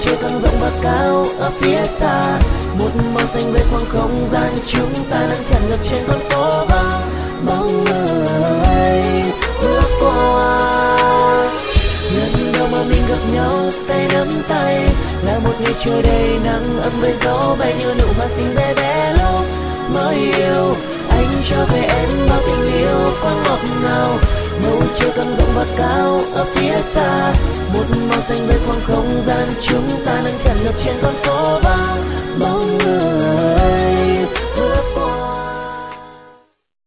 trời càng rộng và cao ở phía xa, một màu xanh về khoảng không gian chúng ta đang tràn ngập trên con phố vắng bóng người lướt qua. Lần đầu mà mình gặp nhau tay nắm tay là một ngày trời đầy nắng ấm với gió bay như nụ hoa xinh bé bé lúc mới yêu. Anh cho về em bao tình yêu quá ngọt ngào, bầu trời càng rộng và cao ở phía xa, một màu xanh với khoảng không gian chúng ta đang tràn ngập trên con phố